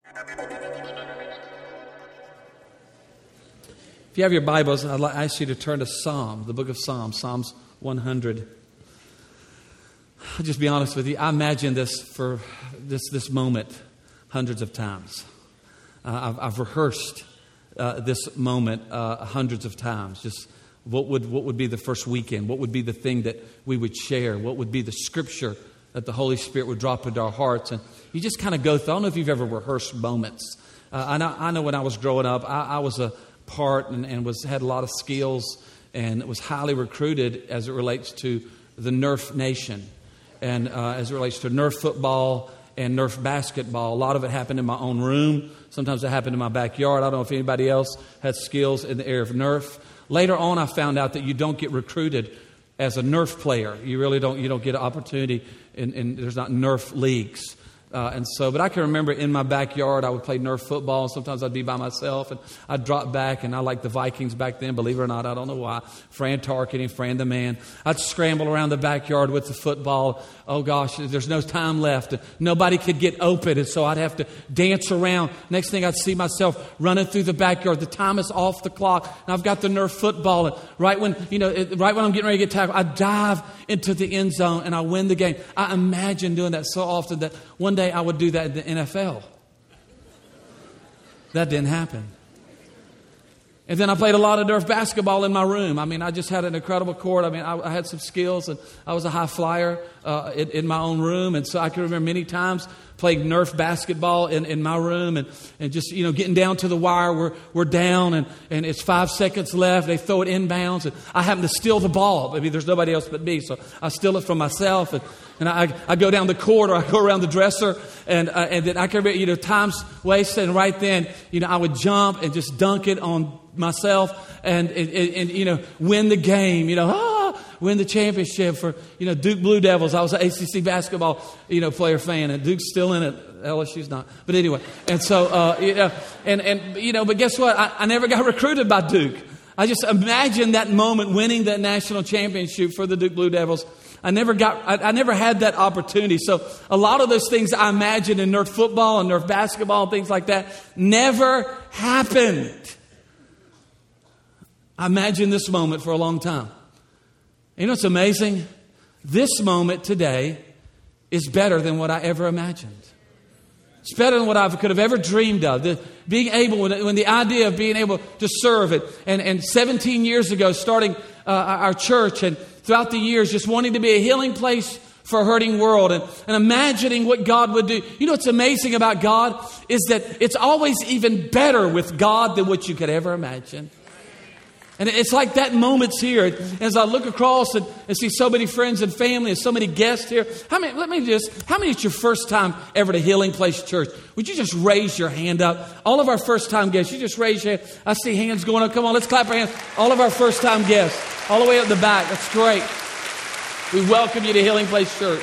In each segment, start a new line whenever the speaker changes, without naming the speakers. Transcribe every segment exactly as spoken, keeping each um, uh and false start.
If you have your Bibles, I'd like to ask you to turn to Psalm, the book of Psalms, Psalms one hundred. I'll just be honest with you. I imagined this for this this moment hundreds of times. Uh, I've, I've rehearsed uh, this moment uh, hundreds of times. Just what would what would be the first weekend? What would be the thing that we would share? What would be the scripture that the Holy Spirit would drop into our hearts? And you just kind of go through. I don't know if you've ever rehearsed moments. Uh, I know. I know when I was growing up, I, I was a part and, and was had a lot of skills and was highly recruited as it relates to the Nerf Nation and uh, as it relates to Nerf football and Nerf basketball. A lot of it happened in my own room. Sometimes it happened in my backyard. I don't know if anybody else had skills in the area of Nerf. Later on, I found out that you don't get recruited as a Nerf player. You really don't. You don't get an opportunity, in, in there's not Nerf leagues. Uh, and so, but I can remember in my backyard, I would play Nerf football. Sometimes I'd be by myself and I'd drop back, and I liked the Vikings back then, believe it or not. I don't know why. Fran Tarkenton, Fran the man. I'd scramble around the backyard with the football. Oh gosh, there's no time left. Nobody could get open, and so I'd have to dance around. Next thing I'd see myself running through the backyard. The time is off the clock, and I've got the Nerf football. And right when, you know, it, right when I'm getting ready to get tackled, I dive into the end zone and I win the game. I imagine doing that so often that one day I would do that in the N F L. That didn't happen. And then I played a lot of Nerf basketball in my room. I mean, I just had an incredible court. I mean, I, I had some skills, and I was a high flyer uh, in, in my own room. And so I can remember many times playing Nerf basketball in, in my room and, and just, you know, getting down to the wire. We're, we're down, and, and it's five seconds left. They throw it inbounds, and I happen to steal the ball. I mean, there's nobody else but me, so I steal it from myself. And, and I, I go down the court, or I go around the dresser, and uh, and then I can remember, you know, time's wasted. And right then, you know, I would jump and just dunk it on myself and, and, and you know, win the game, you know, ah, win the championship for, you know, Duke Blue Devils. I was an A C C basketball, you know, player fan, and Duke's still in it. L S U's not. But anyway, and so, uh, you know, and, and, you know, but guess what? I, I never got recruited by Duke. I just imagined that moment winning that national championship for the Duke Blue Devils. I never got, I, I never had that opportunity. So a lot of those things I imagined in Nerf football and Nerf basketball and things like that never happened. I imagined this moment for a long time. You know what's amazing? This moment today is better than what I ever imagined. It's better than what I could have ever dreamed of. The, being able, when, when the idea of being able to serve it, and, and seventeen years ago, starting uh, our church, and throughout the years, just wanting to be a healing place for a hurting world, and, and imagining what God would do. You know what's amazing about God is that it's always even better with God than what you could ever imagine. And it's like that moment's here. As I look across and, and see so many friends and family and so many guests here. How many, let me just, how many it's your first time ever to Healing Place Church? Would you just raise your hand up? All of our first time guests, you just raise your hand. I see hands going up. Come on, let's clap our hands. All of our first time guests, all the way up the back. That's great. We welcome you to Healing Place Church.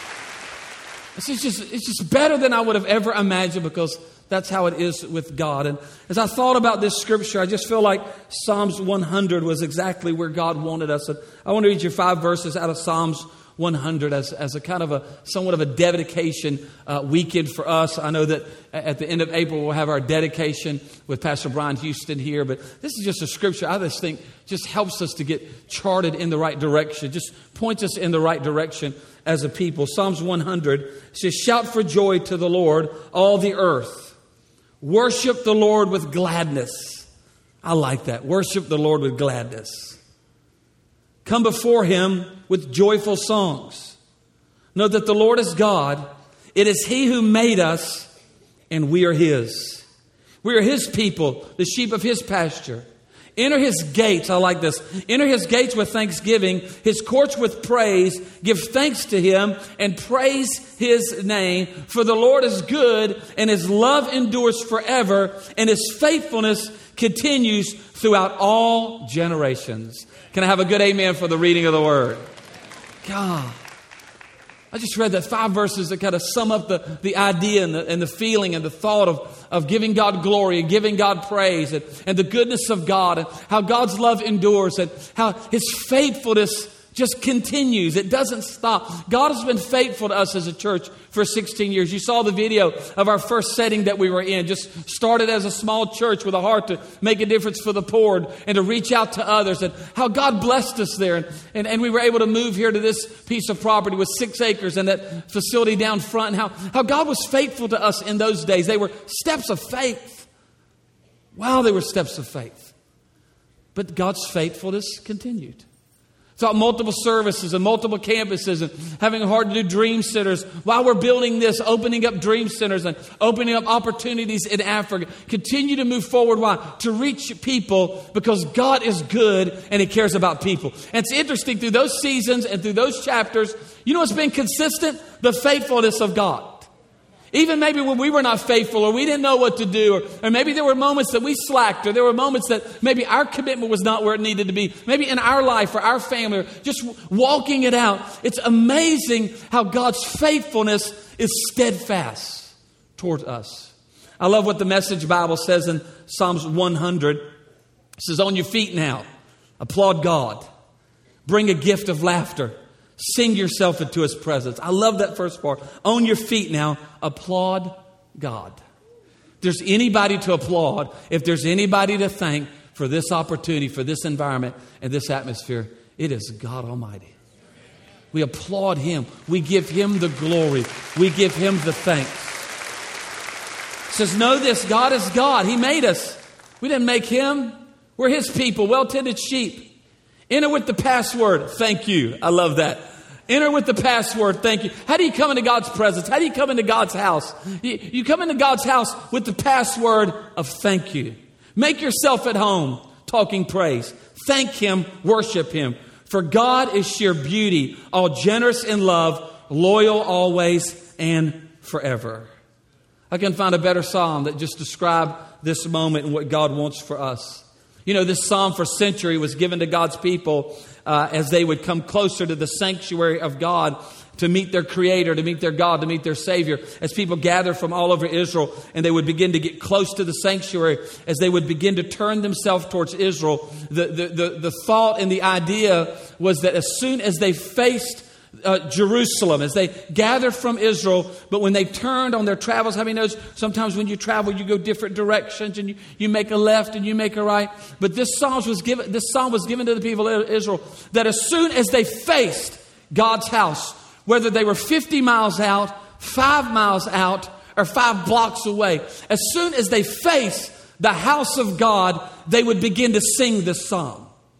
It's just, it's just better than I would have ever imagined, because that's how it is with God. And as I thought about this scripture, I just feel like Psalms one hundred was exactly where God wanted us. And I want to read you five verses out of Psalms one hundred as, as a kind of a somewhat of a dedication uh, weekend for us. I know that at the end of April we'll have our dedication with Pastor Brian Houston here. But this is just a scripture I just think just helps us to get charted in the right direction. Just points us in the right direction as a people. Psalms one hundred says, "Shout for joy to the Lord, all the earth. Worship the Lord with gladness." I like that. Worship the Lord with gladness. "Come before Him with joyful songs. Know that the Lord is God. It is He who made us, and we are His. We are His people, the sheep of His pasture. Enter His gates." I like this. "Enter His gates with thanksgiving, His courts with praise. Give thanks to Him and praise His name. For the Lord is good, and His love endures forever, and His faithfulness continues throughout all generations." Can I have a good amen for the reading of the Word? God, I just read that five verses that kind of sum up the, the idea and the, and the feeling and the thought of, of giving God glory and giving God praise, and, and the goodness of God, and how God's love endures, and how His faithfulness just continues. It doesn't stop. God has been faithful to us as a church for sixteen years. You saw the video of our first setting that we were in. Just started as a small church with a heart to make a difference for the poor and to reach out to others, and how God blessed us there. And, and, and we were able to move here to this piece of property with six acres and that facility down front, and how, how God was faithful to us in those days. They were steps of faith. Wow, they were steps of faith. But God's faithfulness continued. Throughout multiple services and multiple campuses, and having a heart to do dream centers. While we're building this, opening up dream centers and opening up opportunities in Africa. Continue to move forward. Why? To reach people, because God is good and He cares about people. And it's interesting, through those seasons and through those chapters, you know what's been consistent? The faithfulness of God. Even maybe when we were not faithful, or we didn't know what to do, or, or maybe there were moments that we slacked, or there were moments that maybe our commitment was not where it needed to be. Maybe in our life or our family, or just walking it out. It's amazing how God's faithfulness is steadfast toward us. I love what the Message Bible says in Psalms one hundred. It says, on your feet now, applaud God. Bring a gift of laughter. Sing yourself into His presence. I love that first part. On your feet now, applaud God. If there's anybody to applaud, if there's anybody to thank for this opportunity, for this environment and this atmosphere, it is God Almighty. We applaud Him. We give Him the glory. We give Him the thanks. It says, know this, God is God. He made us. We didn't make Him. We're His people, well-tended sheep. Enter with the password, thank you. I love that. Enter with the password, thank you. How do you come into God's presence? How do you come into God's house? You, you come into God's house with the password of thank you. Make yourself at home, talking praise. Thank Him, worship Him. For God is sheer beauty, all generous in love, loyal always and forever. I can find a better psalm that just describes this moment and what God wants for us. You know, this psalm for century was given to God's people uh, as they would come closer to the sanctuary of God to meet their Creator, to meet their God, to meet their Savior. As people gathered from all over Israel and they would begin to get close to the sanctuary, as they would begin to turn themselves towards Israel, the, the, the, the thought and the idea was that as soon as they faced Uh, Jerusalem, as they gathered from Israel, but when they turned on their travels, how many knows sometimes when you travel, you go different directions and you, you make a left and you make a right. But this psalm was given, this psalm was given to the people of Israel, that as soon as they faced God's house, whether they were fifty miles out, five miles out, or five blocks away, as soon as they faced the house of God, they would begin to sing this psalm.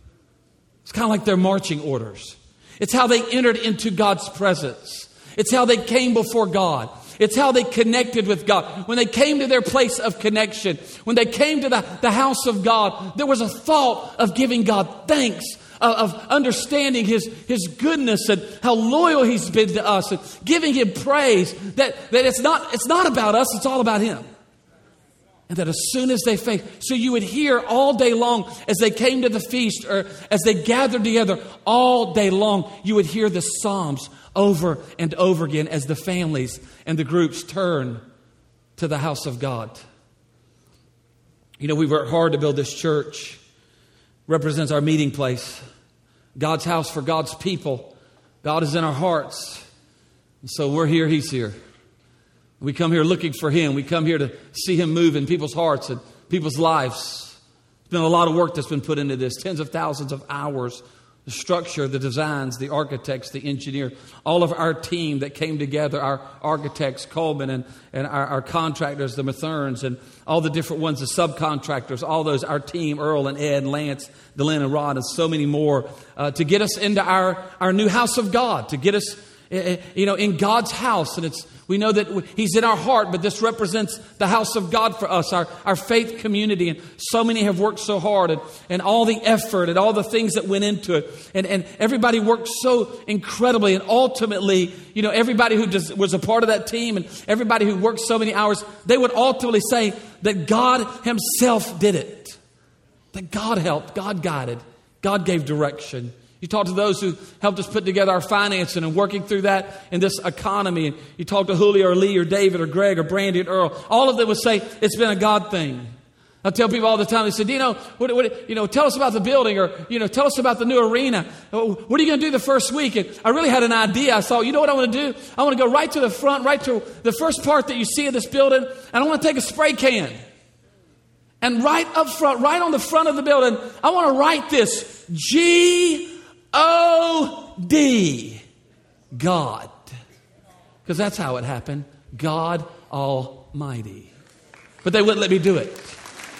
It's kind of like their marching orders. It's how they entered into God's presence. It's how they came before God. It's how they connected with God. When they came to their place of connection, when they came to the, the house of God, there was a thought of giving God thanks, of, of understanding His, His goodness and how loyal He's been to us, and giving Him praise, that, that it's not, it's not about us, it's all about Him. And that as soon as they faced, so you would hear all day long as they came to the feast, or as they gathered together all day long, you would hear the Psalms over and over again as the families and the groups turn to the house of God. You know, we worked hard to build this church. Represents our meeting place. God's house for God's people. God is in our hearts. And so we're here, He's here. We come here looking for Him. We come here to see Him move in people's hearts and people's lives. There's been a lot of work that's been put into this. Tens of thousands of hours. The structure, the designs, the architects, the engineer. All of our team that came together. Our architects, Coleman, and, and our, our contractors, the Matherns, and all the different ones, the subcontractors. All those, our team, Earl and Ed and Lance, Delenn and Rod, and so many more. Uh, to get us into our, our new house of God. To get us, uh, you know, in God's house. And it's We know that He's in our heart, but this represents the house of God for us, our, our faith community. And so many have worked so hard, and, and all the effort and all the things that went into it. And, and everybody worked so incredibly. And ultimately, you know, everybody who just was a part of that team and everybody who worked so many hours, they would ultimately say that God Himself did it. That God helped, God guided, God gave direction. You talk to those who helped us put together our financing and working through that in this economy. And you talk to Julio or Lee or David or Greg or Brandy or Earl. All of them would say it's been a God thing. I tell people all the time, they say, you know, what, what, you know, tell us about the building, or, you know, tell us about the new arena. What are you going to do the first week? And I really had an idea. I thought, you know what I want to do? I want to go right to the front, right to the first part that you see of this building, and I want to take a spray can. And right up front, right on the front of the building, I want to write this, G O D, God. Because that's how it happened, God Almighty. But they wouldn't let me do it.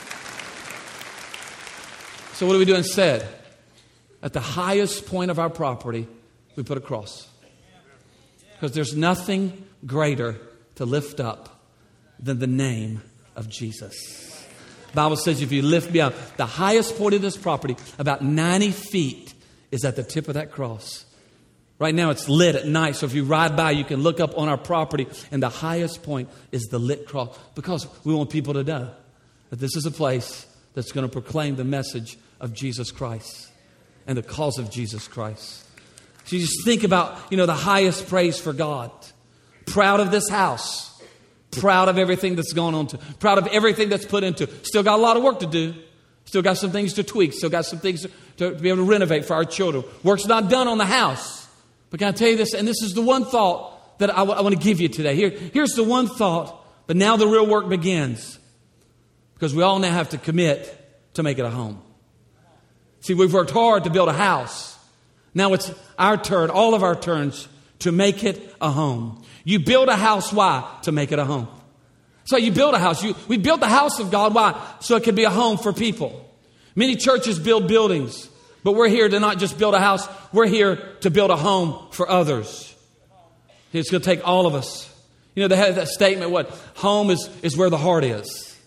So what do we do instead? At the highest point of our property, we put a cross. Because there's nothing greater to lift up than the name of Jesus. The Bible says if you lift me up, the highest point of this property, about ninety feet, is at the tip of that cross. Right now it's lit at night, so if you ride by, you can look up on our property, and the highest point is the lit cross. Because we want people to know that this is a place that's going to proclaim the message of Jesus Christ and the cause of Jesus Christ. So you just think about, you know, the highest praise for God. Proud of this house. Proud of everything that's gone on to. Proud of everything that's put into. Still got a lot of work to do. Still got some things to tweak. Still got some things to, to be able to renovate for our children. Work's not done on the house. But can I tell you this? And this is the one thought that I, w- I want to give you today. Here, here's the one thought. But now the real work begins. Because we all now have to commit to make it a home. See, we've worked hard to build a house. Now it's our turn, all of our turns, to make it a home. You build a house, why? To make it a home. So you build a house. You, we built the house of God, why? So it can be a home for people. Many churches build buildings, but we're here to not just build a house. We're here to build a home for others. It's going to take all of us. You know, they have that statement, what? Home is, is where the heart is.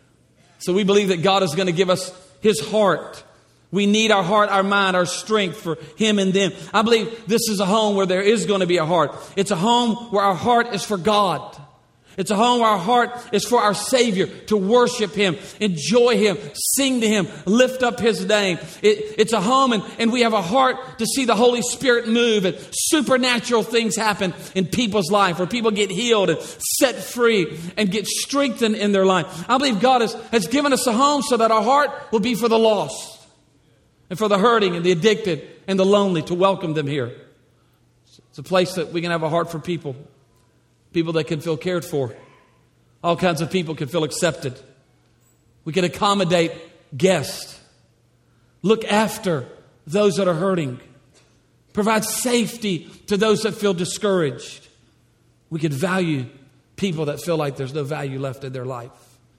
So we believe that God is going to give us His heart. We need our heart, our mind, our strength for Him and them. I believe this is a home where there is going to be a heart. It's a home where our heart is for God. It's a home where our heart is for our Savior, to worship Him, enjoy Him, sing to Him, lift up His name. It, it's a home and, and we have a heart to see the Holy Spirit move and supernatural things happen in people's life, where people get healed and set free and get strengthened in their life. I believe God has, has given us a home so that our heart will be for the lost and for the hurting and the addicted and the lonely, to welcome them here. It's a place that we can have a heart for people. People that can feel cared for. All kinds of people can feel accepted. We can accommodate guests. Look after those that are hurting. Provide safety to those that feel discouraged. We can value people that feel like there's no value left in their life.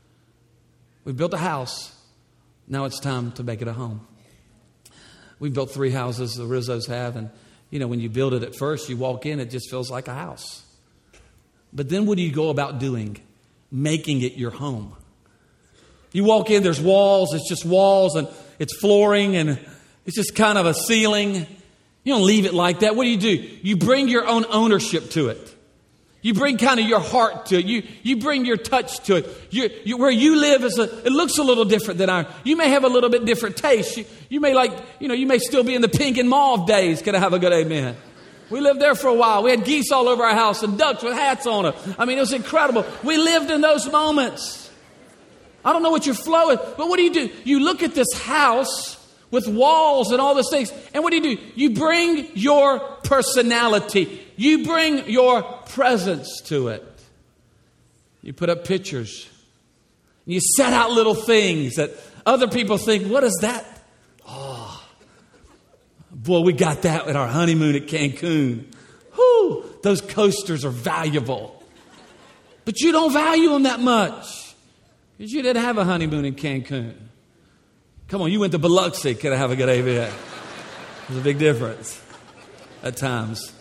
We built a house. Now it's time to make it a home. We built three houses, the Rizzos have. And, you know, when you build it at first, you walk in, it just feels like a house. But then what do you go about doing? Making it your home. You walk in, there's walls, it's just walls, and it's flooring, and it's just kind of a ceiling. You don't leave it like that. What do you do? You bring your own ownership to it. You bring kind of your heart to it. You you bring your touch to it. You, you, where you live is a, it looks a little different than ours. You may have a little bit different taste. You, you may like, you know, you may still be in the pink and mauve days. Can I have a good amen? We lived there for a while. We had geese all over our house and ducks with hats on them. I mean, it was incredible. We lived in those moments. I don't know what your flow is, but what do you do? You look at this house with walls and all those things, and what do you do? You bring your personality. You bring your presence to it. You put up pictures. You set out little things that other people think, what is that? Oh, boy, we got that at our honeymoon at Cancun. Whew, those coasters are valuable. But you don't value them that much because you didn't have a honeymoon in Cancun. Come on, you went to Biloxi. Can I have a good amen? There's a big difference at times.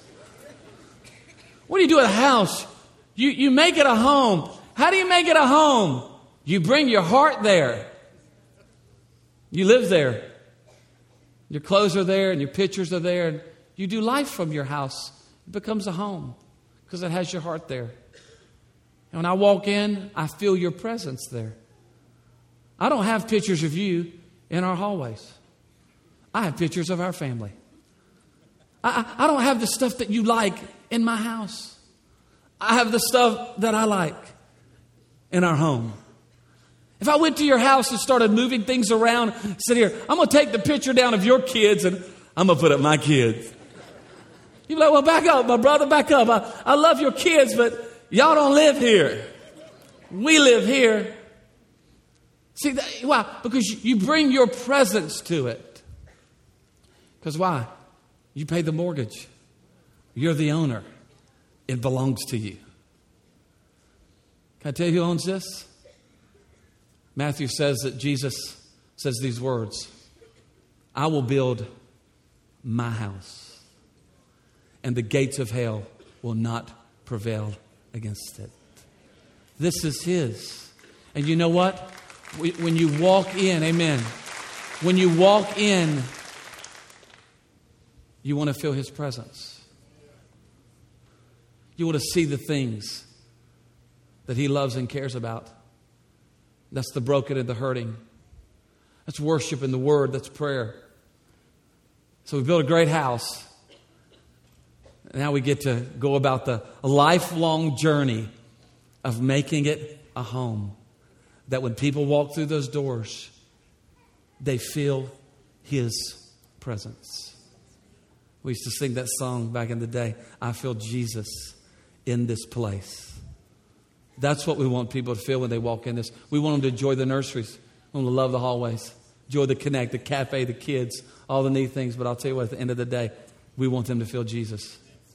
What do you do at a house? You, you make it a home. How do you make it a home? You bring your heart there. You live there. Your clothes are there and your pictures are there. And you do life from your house. It becomes a home because it has your heart there. And when I walk in, I feel your presence there. I don't have pictures of you in our hallways. I have pictures of our family. I, I don't have the stuff that you like in my house. I have the stuff that I like in our home. If I went to your house and started moving things around, said, here, I'm going to take the picture down of your kids and I'm going to put up my kids. You'd be like, well, back up, my brother, back up. I, I love your kids, but y'all don't live here. We live here. See, that, why? Because you bring your presence to it. Because why? You pay the mortgage. You're the owner. It belongs to you. Can I tell you who owns this? Matthew says that Jesus says these words, I will build my house, and the gates of hell will not prevail against it. This is his. And you know what? When you walk in, amen, when you walk in, you want to feel his presence. You want to see the things that he loves and cares about. That's the broken and the hurting. That's worship and the word. That's prayer. So we built a great house. Now we get to go about the lifelong journey of making it a home. That when people walk through those doors, they feel his presence. We used to sing that song back in the day. I feel Jesus in this place. That's what we want people to feel when they walk in this. We want them to enjoy the nurseries. We want them to love the hallways. Enjoy the Connect, the cafe, the kids, all the neat things. But I'll tell you what, at the end of the day, we want them to feel Jesus.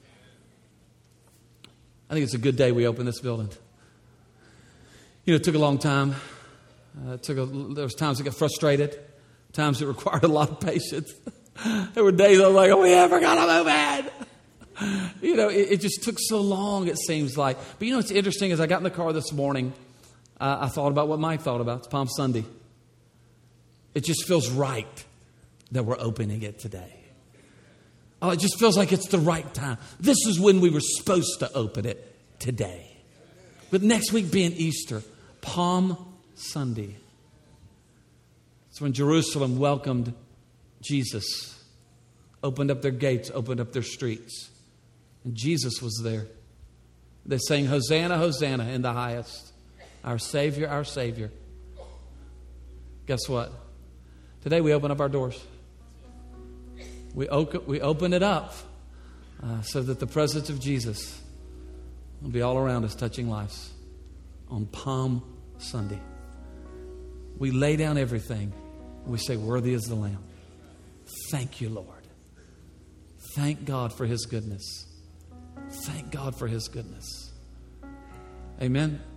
I think it's a good day we opened this building. You know, it took a long time. Uh, it took a, there was times I got frustrated. Times it required a lot of patience. There were days I was like, oh, we ever got to move in? You know, it, it just took so long, it seems like. But you know what's interesting is I got in the car this morning. Uh, I thought about what Mike thought about. It's Palm Sunday. It just feels right that we're opening it today. Oh, it just feels like it's the right time. This is when we were supposed to open it, today. But next week being Easter, Palm Sunday. It's when Jerusalem welcomed Jesus, opened up their gates, opened up their streets. And Jesus was there. They sang, Hosanna, Hosanna in the highest. Our Savior, our Savior. Guess what? Today we open up our doors. We, open, we open it up uh, so that the presence of Jesus will be all around us, touching lives on Palm Sunday. We lay down everything and we say, worthy is the Lamb. Thank you, Lord. Thank God for his goodness. Thank God for his goodness. Amen.